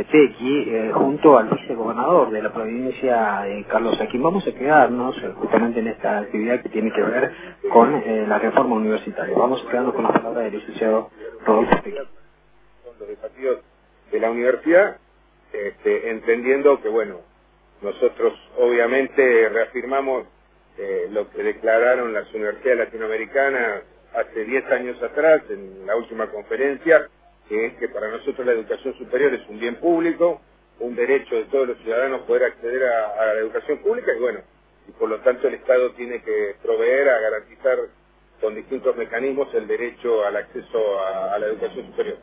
Tequi, junto al vicegobernador de la provincia, Carlos Aquín. Vamos a quedarnos justamente en esta actividad que tiene que ver con la reforma universitaria. Vamos a quedarnos con las palabras del licenciado Rodolfo Tequi. Con los desafíos de la universidad, entendiendo que, bueno, nosotros obviamente reafirmamos lo que declararon las universidades latinoamericanas hace 10 años atrás, en la última conferencia, que es que para nosotros la educación superior es un bien público, un derecho de todos los ciudadanos poder acceder a la educación pública, y bueno, y por lo tanto el Estado tiene que proveer a garantizar con distintos mecanismos el derecho al acceso a la educación superior.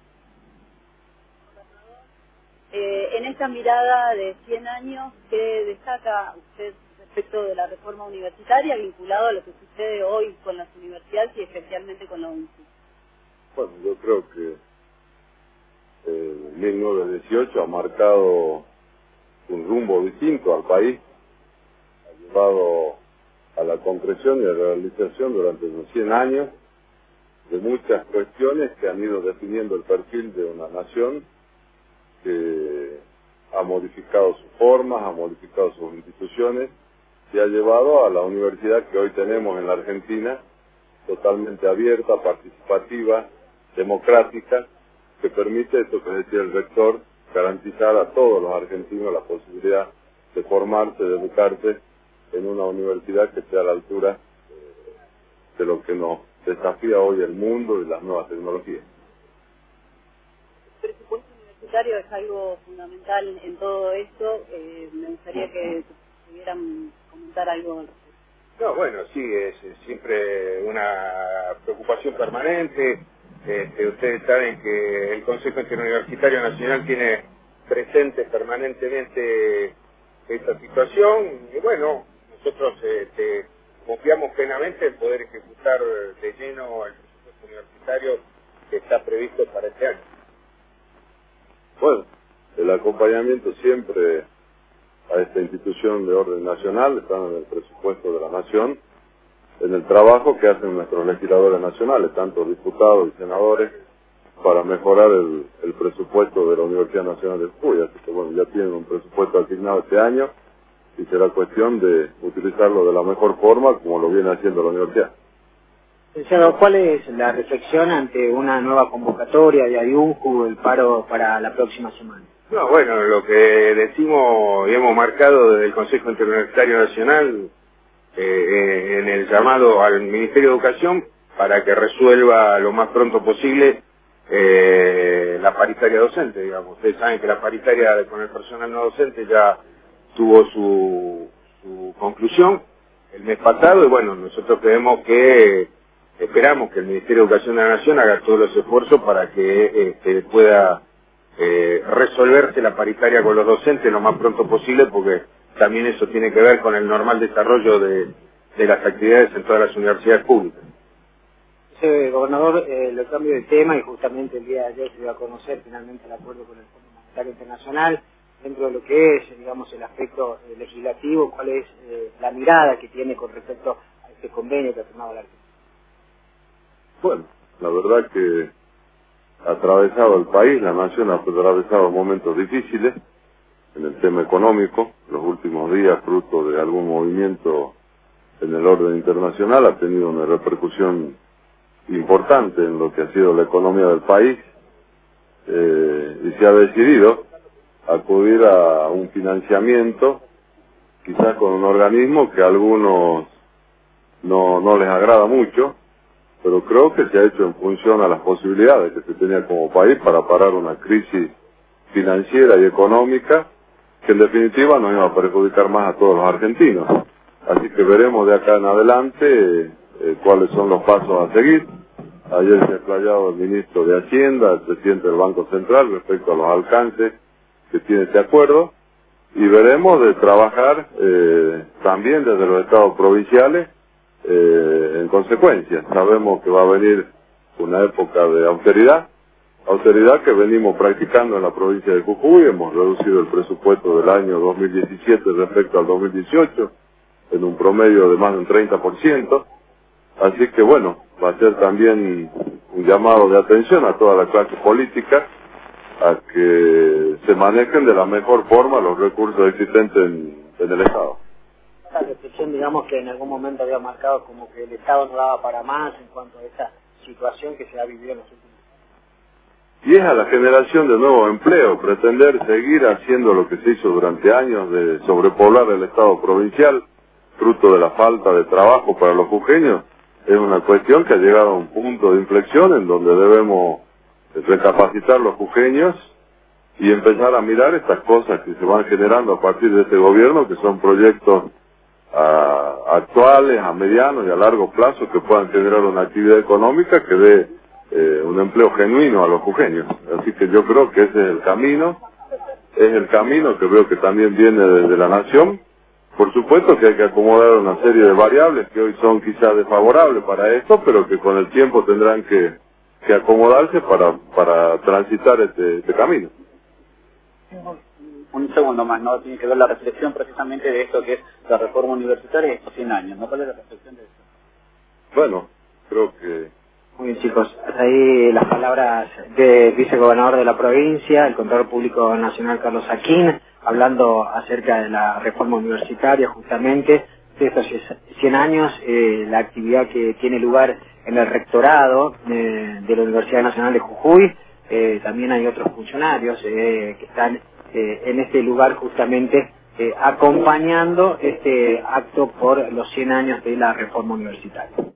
En esta mirada de 100 años, ¿qué destaca usted respecto de la reforma universitaria vinculado a lo que sucede hoy con las universidades y especialmente con la UNCI? Bueno, yo creo que 1918 ha marcado un rumbo distinto al país, ha llevado a la concreción y a la realización durante los 100 años de muchas cuestiones que han ido definiendo el perfil de una nación que ha modificado sus formas, ha modificado sus instituciones y ha llevado a la universidad que hoy tenemos en la Argentina totalmente abierta, participativa, democrática, que permite, esto que decía el rector, garantizar a todos los argentinos la posibilidad de formarse, de educarse en una universidad que esté a la altura de lo que nos desafía hoy el mundo y las nuevas tecnologías. El presupuesto universitario es algo fundamental en todo esto. Me gustaría que pudieran comentar algo al respecto. No, bueno, sí, es siempre una preocupación permanente. Ustedes saben que el Consejo Interuniversitario Nacional tiene presente permanentemente esta situación y bueno, nosotros confiamos plenamente en poder ejecutar de lleno el presupuesto universitario que está previsto para este año. Bueno, el acompañamiento siempre a esta institución de orden nacional está en el presupuesto de la Nación, en el trabajo que hacen nuestros legisladores nacionales, tanto diputados y senadores, para mejorar el presupuesto de la Universidad Nacional de Jujuy. Así que bueno, ya tienen un presupuesto asignado este año y será cuestión de utilizarlo de la mejor forma como lo viene haciendo la universidad. Licenciado, ¿cuál es la reflexión ante una nueva convocatoria de AIUNCU, el paro para la próxima semana? No, bueno, lo que decimos y hemos marcado desde el Consejo Interuniversitario Nacional en el llamado al Ministerio de Educación para que resuelva lo más pronto posible la paritaria docente, digamos. Ustedes saben que la paritaria con el personal no docente ya tuvo su conclusión el mes pasado y bueno, nosotros esperamos que el Ministerio de Educación de la Nación haga todos los esfuerzos para que pueda resolverse la paritaria con los docentes lo más pronto posible, porque también eso tiene que ver con el normal desarrollo de las actividades en todas las universidades públicas. Gobernador, lo cambio de tema y justamente el día de ayer se dio a conocer finalmente el acuerdo con el Fondo Monetario Internacional dentro de lo que es, digamos, el aspecto legislativo. ¿Cuál es la mirada que tiene con respecto a este convenio que ha firmado la Argentina? Bueno, la verdad que ha atravesado el país, la nación ha atravesado momentos difíciles en el tema económico. Los últimos días, fruto de algún movimiento en el orden internacional, ha tenido una repercusión importante en lo que ha sido la economía del país y se ha decidido acudir a un financiamiento, quizás con un organismo que a algunos no les agrada mucho, pero creo que se ha hecho en función a las posibilidades que se tenía como país para parar una crisis financiera y económica que en definitiva nos iba a perjudicar más a todos los argentinos. Así que veremos de acá en adelante cuáles son los pasos a seguir. Ayer se ha explayado el ministro de Hacienda, el presidente del Banco Central, respecto a los alcances que tiene este acuerdo, y veremos de trabajar también desde los estados provinciales en consecuencia. Sabemos que va a venir una época de austeridad que venimos practicando en la provincia de Jujuy. Hemos reducido el presupuesto del año 2017 respecto al 2018 en un promedio de más de un 30%, así que bueno, va a ser también un llamado de atención a toda la clase política a que se manejen de la mejor forma los recursos existentes en el Estado. Esta reflexión, digamos, que en algún momento había marcado como que el Estado no daba para más en cuanto a esta situación que se ha vivido en los últimos años. Y es a la generación de nuevo empleo, pretender seguir haciendo lo que se hizo durante años de sobrepoblar el Estado provincial, fruto de la falta de trabajo para los jujeños, es una cuestión que ha llegado a un punto de inflexión en donde debemos recapacitar los jujeños y empezar a mirar estas cosas que se van generando a partir de este gobierno, que son proyectos actuales, a mediano y a largo plazo, que puedan generar una actividad económica que dé un empleo genuino a los jujeños. Así que yo creo que ese es el camino que veo que también viene desde la nación. Por supuesto que hay que acomodar una serie de variables que hoy son quizás desfavorables para esto, pero que con el tiempo tendrán que acomodarse para transitar este camino. Un segundo más, ¿no? Tiene que ver la reflexión precisamente de esto que es la reforma universitaria de estos 100 años, ¿no? ¿Cuál es la reflexión de eso? Bueno, creo que... Muy bien, chicos. Hasta ahí las palabras del vicegobernador de la provincia, el Contralor Público Nacional Carlos Aquín, hablando acerca de la reforma universitaria, justamente, de estos 100 años, la actividad que tiene lugar en el rectorado de la Universidad Nacional de Jujuy. También hay otros funcionarios que están en este lugar justamente acompañando este acto por los 100 años de la reforma universitaria.